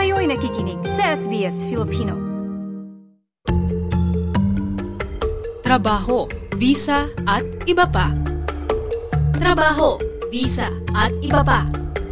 Kayo'y nakikinig sa SBS Filipino. Trabaho, visa at iba pa. Trabaho, visa at iba pa.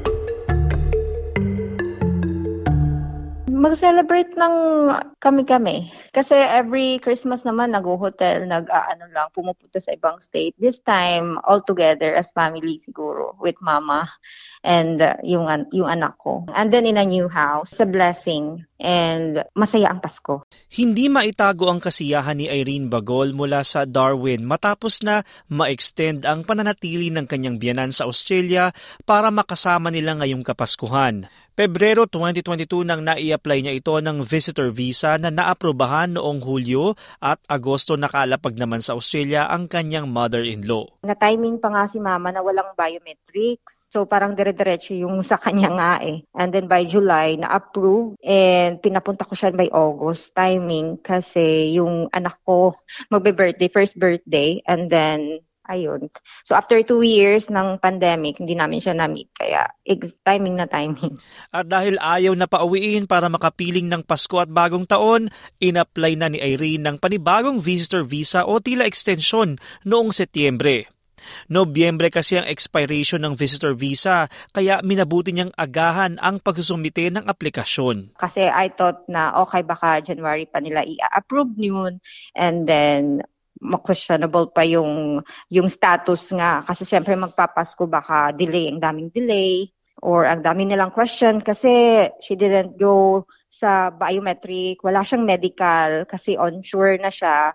Mag-celebrate ng kami-kami. Kasi every Christmas naman nag-hotel, pumupunta sa ibang state. This time, all together as family siguro with mama and yung anak ko. And then in a new house, it's a blessing and masaya ang Pasko. Hindi maitago ang kasiyahan ni Irene Bagol mula sa Darwin matapos na ma-extend ang pananatili ng kanyang biyanan sa Australia para makasama nila ngayong Kapaskuhan. Pebrero 2022 nang nai-apply niya ito ng visitor visa na naaprubahan noong Hulyo at Agosto nakalapag naman sa Australia ang kanyang mother-in-law. Na-timing pa nga si mama na walang biometrics. So parang dire-diretso yung sa kanya nga eh. And then by July, na-approve and pinapunta ko siya by August timing kasi yung anak ko magbe-birthday, first birthday, and then ayun. So after 2 years ng pandemic, hindi namin siya na-meet. Kaya timing na timing. At dahil ayaw na pauwiin para makapiling ng Pasko at Bagong Taon, in-apply na ni Irene ng panibagong visitor visa o tila extension noong Setyembre. Nobyembre kasi ang expiration ng visitor visa, kaya minabuti niyang agahan ang pagsusumite ng aplikasyon. Kasi I thought na okay, baka January pa nila i-approve yun, and then questionable pa yung status nga. Kasi syempre magpapasko, baka delay, ang daming delay, or ang dami nilang question kasi she didn't go sa biometric, wala siyang medical kasi onshore na siya.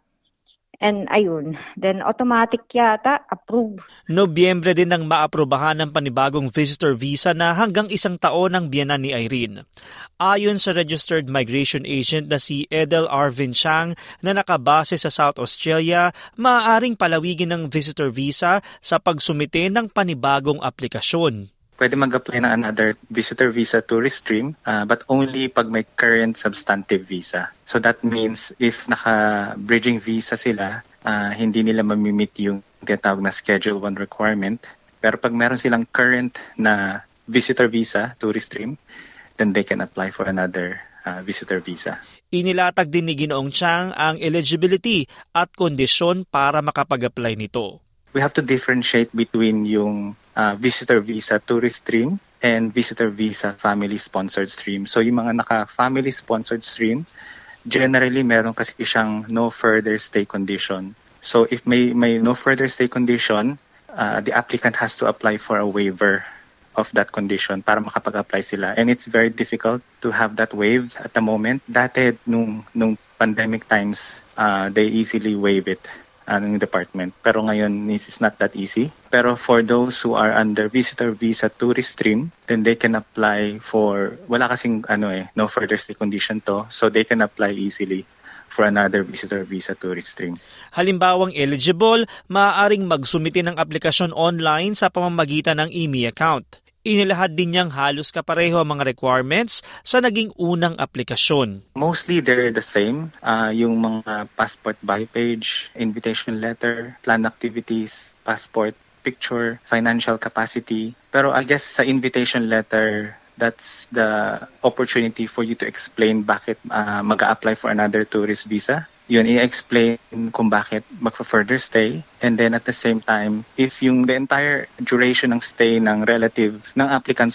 And ayun, then automatic yata, approve. Nobyembre din nang maaprubahan ng panibagong visitor visa na hanggang 1 taon ang biyanan ni Irene. Ayon sa registered migration agent na si Edel Arvin Chang na nakabase sa South Australia, maaaring palawigin ng visitor visa sa pagsumite ng panibagong aplikasyon. Pwede mag-apply ng another visitor visa tourist stream, but only pag may current substantive visa. So that means if naka-bridging visa sila, hindi nila mamimit yung tinatawag na Schedule 1 requirement. Pero pag meron silang current na visitor visa tourist stream, then they can apply for another visitor visa. Inilatag din ni Ginoong Chang ang eligibility at kondisyon para makapag-apply nito. We have to differentiate between yung visitor visa tourist stream and visitor visa family-sponsored stream. So yung mga naka-family-sponsored stream, generally meron kasi siyang no further stay condition. So if may no further stay condition, the applicant has to apply for a waiver of that condition para makapag-apply sila. And it's very difficult to have that waived at the moment. Dati nung pandemic times, they easily waive it ng department. Pero ngayon, this is not that easy. Pero for those who are under visitor visa tourist stream, then they can apply for, wala kasing no further stay condition to, so they can apply easily for another visitor visa tourist stream. Halimbawang eligible, maaaring magsumite ng aplikasyon online sa pamamagitan ng IMI account. Inilahad din niyang halos kapareho ang mga requirements sa naging unang aplikasyon. Mostly they're the same. Yung mga passport bio page, invitation letter, plan activities, passport picture, financial capacity. Pero I guess sa invitation letter, that's the opportunity for you to explain bakit mag-a-apply for another tourist visa. Yun, i-explain kung bakit magpa-further stay. And then at the same time, if the entire duration ng stay ng applicant,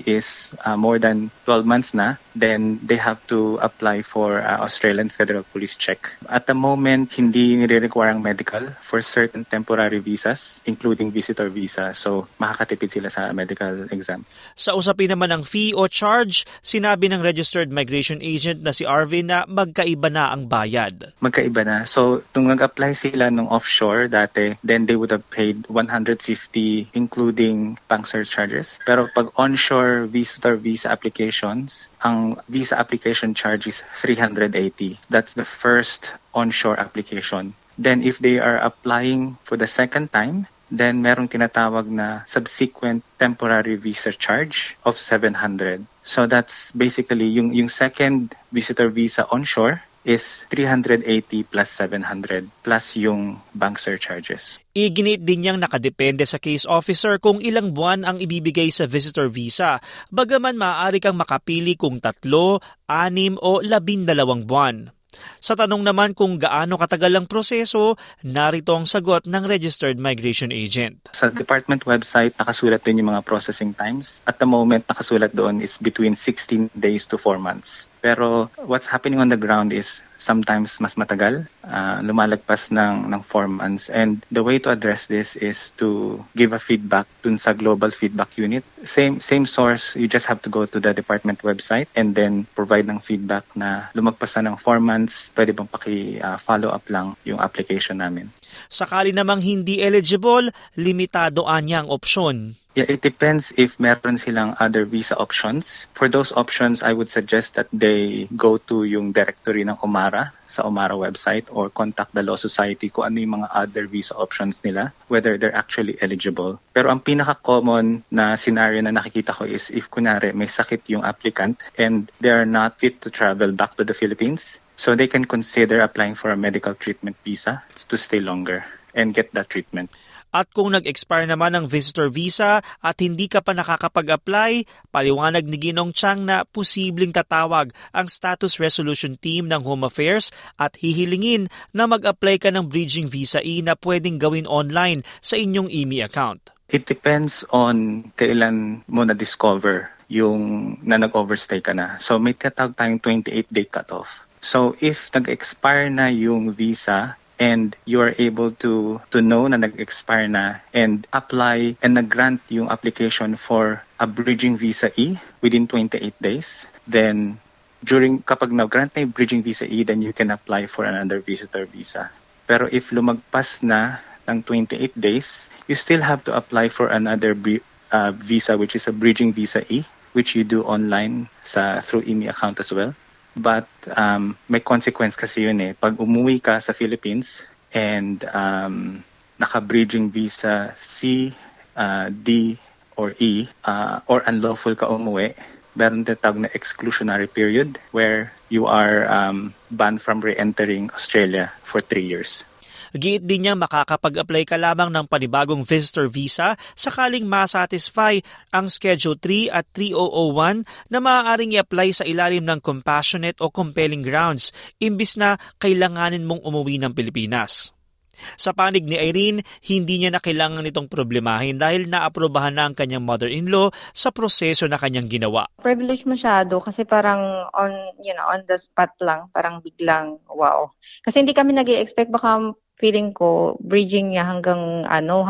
is more than 12 months na, then they have to apply for Australian Federal Police check. At the moment, hindi nire-require ang medical for certain temporary visas, including visitor visa. So, makakatipid sila sa medical exam. Sa usapin naman ng fee o charge, sinabi ng registered migration agent na si Arvin na magkaiba na ang bayad. Magkaiba na. So, nung nag-apply sila nung offshore dati, then they would have paid 150 including bank surcharges. Pero pag onshore visitor visa applications, ang visa application charge is 380. That's the first onshore application. Then if they are applying for the second time, then merong tinatawag na subsequent temporary visa charge of 700. So that's basically yung second visitor visa onshore, is 380 plus 700 plus yung bank surcharges. Iginit din niyang nakadepende sa case officer kung ilang buwan ang ibibigay sa visitor visa, bagaman maaari kang makapili kung 3, 6 o 12 buwan. Sa tanong naman kung gaano katagal ang proseso, narito ang sagot ng registered migration agent. Sa department website, nakasulat din yung mga processing times. At the moment, nakasulat doon is between 16 days to 4 months. Pero what's happening on the ground is sometimes mas matagal, lumalagpas ng 4 months. And the way to address this is to give a feedback dun sa global feedback unit. Same source, you just have to go to the department website and then provide ng feedback na lumagpas na ng 4 months, pwede bang paki-follow up lang yung application namin. Sakali namang hindi eligible, limitado anya ang opsyon. Yeah, it depends if meron silang other visa options. For those options, I would suggest that they go to yung directory ng OMARA sa OMARA website or contact the Law Society kung ano yung mga other visa options nila, whether they're actually eligible. Pero ang pinaka-common na scenario na nakikita ko is if kunwari may sakit yung applicant and they are not fit to travel back to the Philippines, so they can consider applying for a medical treatment visa to stay longer and get that treatment. At kung nag-expire naman ang visitor visa at hindi ka pa nakakapag-apply, paliwanag ni Ginong Chang na posibleng tatawag ang Status Resolution Team ng Home Affairs at hihilingin na mag-apply ka ng Bridging Visa E na pwedeng gawin online sa inyong IMI account. It depends on kailan mo na-discover yung na nag-overstay ka na. So may tinatawag tayong 28-day cutoff. So if nag-expire na yung visa and you are able to know na nag-expire na and apply and nag-grant yung application for a Bridging Visa E within 28 days, then kapag nag-grant na yung Bridging Visa E, then you can apply for another visitor visa. Pero if lumagpas na ng 28 days, you still have to apply for another visa, which is a Bridging Visa E, which you do online through IMI account as well. But may consequence kasi yun eh. Pag umuwi ka sa Philippines and naka-bridging visa C, D, or E, or unlawful ka umuwi, meron tinatawag na exclusionary period where you are banned from re-entering Australia for 3 years. Giit din niyang makakapag-apply ka lamang ng panibagong visitor visa sakaling masatisfy ang Schedule 3 at 3001 na maaaring i-apply sa ilalim ng compassionate o compelling grounds imbis na kailanganin mong umuwi ng Pilipinas. Sa panig ni Irene, hindi niya na kailangan nitong problemahin dahil naaprobahan na ang kanyang mother-in-law sa proseso na kanyang ginawa. Privilege masyado kasi parang on the spot lang, parang biglang wow. Kasi hindi kami nag-i-expect, baka feeling ko bridging niya hanggang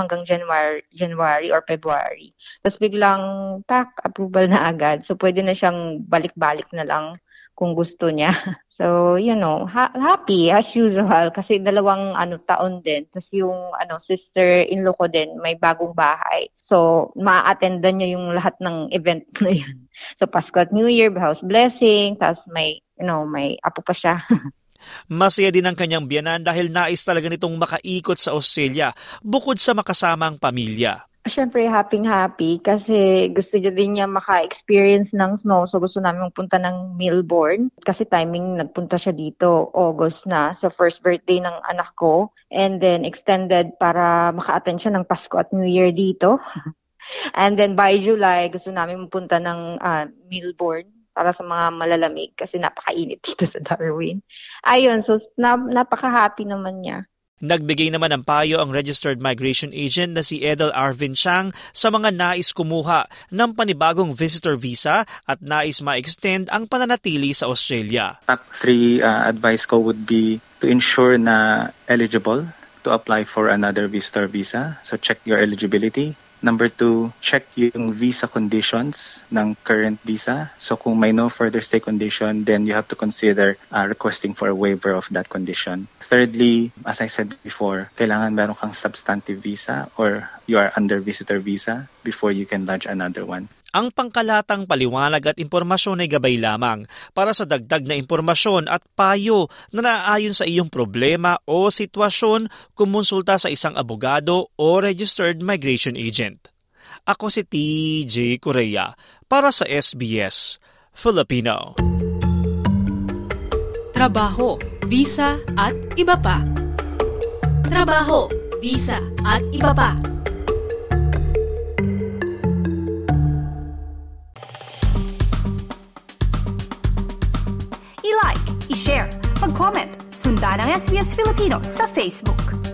January or February. Tapos biglang approval na agad. So pwede na siyang balik-balik na lang kung gusto niya. So, happy as usual kasi 2 taon din. Tapos yung sister-in-law ko din may bagong bahay. So, ma-attendan niya yung lahat ng event na yun. So, Pasko at New Year, house blessing, tapos may apo pa siya. Masaya din ang kanyang biyanan dahil nais talaga nitong makaikot sa Australia bukod sa makasama ang pamilya. Siyempre, happy kasi gusto din niya maka-experience ng snow. So, gusto namin magpunta ng Melbourne. Kasi timing, nagpunta siya dito, August na. So, first birthday ng anak ko. And then, extended para maka-attend siya ng Pasko at New Year dito. And then, by July, gusto namin magpunta ng Melbourne para sa mga malalamig kasi napakainit dito sa Darwin. Ayun, so napaka-happy naman niya. Nagbigay naman ng payo ang registered migration agent na si Edel Arvin Chang sa mga nais kumuha ng panibagong visitor visa at nais ma-extend ang pananatili sa Australia. Top 3 advice ko would be to ensure na eligible to apply for another visitor visa. So check your eligibility. Number 2, check yung visa conditions ng current visa. So kung may no further stay condition, then you have to consider requesting for a waiver of that condition. Thirdly, as I said before, kailangan meron kang substantive visa or you are under visitor visa before you can lodge another one. Ang pangkalatang paliwanag at impormasyon ay gabay lamang. Para sa dagdag na impormasyon at payo na naayon sa iyong problema o sitwasyon, kumonsulta sa isang abogado o registered migration agent. Ako si TJ Correa para sa SBS Filipino. trabaho, visa at iba pa. Trabaho, visa at iba pa. I-like, i-share, mag-comment, sundan ang SBS Filipino sa Facebook.